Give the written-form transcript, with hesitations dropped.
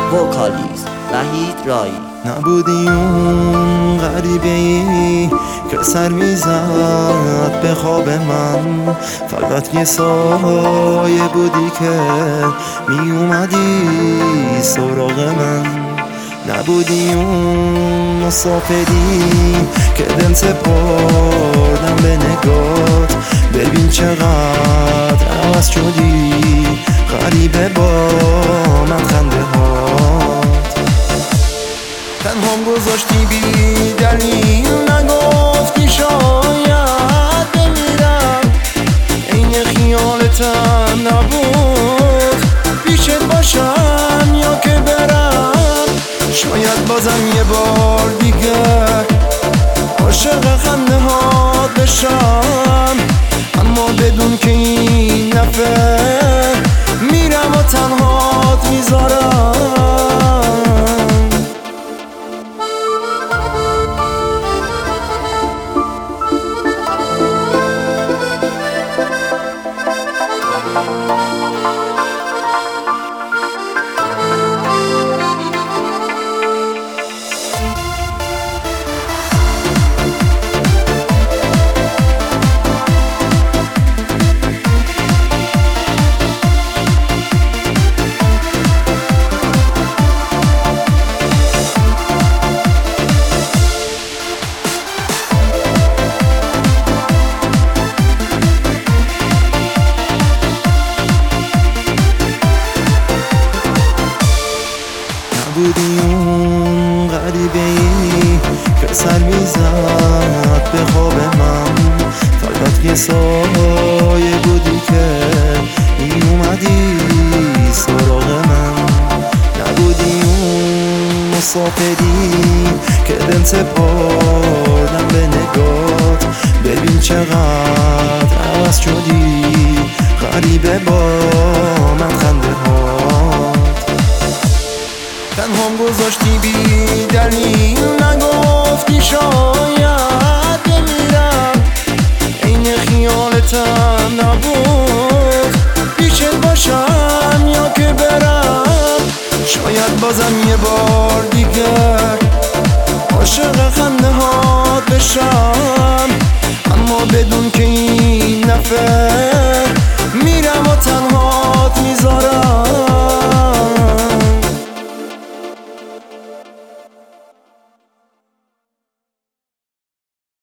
وکالیست وحید رایی. نبودی اون غریبه ای که سر میزد به خواب من، فقط یه سایه بودی که می اومدی سراغ من. نبودی اون مسافری که دل سپردم به نگات، ببین چقدر عوض شدی غریبه با من خنده هات. تنهام گذاشتی بی دلیل، نگفتی شاید بمیرم، این خیالتم نبود پیشت باشم یا که برم. شاید بازم یه بار دیگه عاشق خنده هات بشم، اما بدون که این دفعه میرم و تنهات میذارم. نبودی اون غریبه ای که سر میزد به خواب من، فقط یه سایه بودی که می اومدی سراغ من. نبودی اون مسافری که دل سپردم به نگات، ببین چقدر عوض شدی غریبه با من خنده هات. تنهام گذاشتی بی دلیل، نگفتی شاید بمیرم، این خیالتم نبود پیشت باشم یا که برم. شاید بازم یه بار دیگه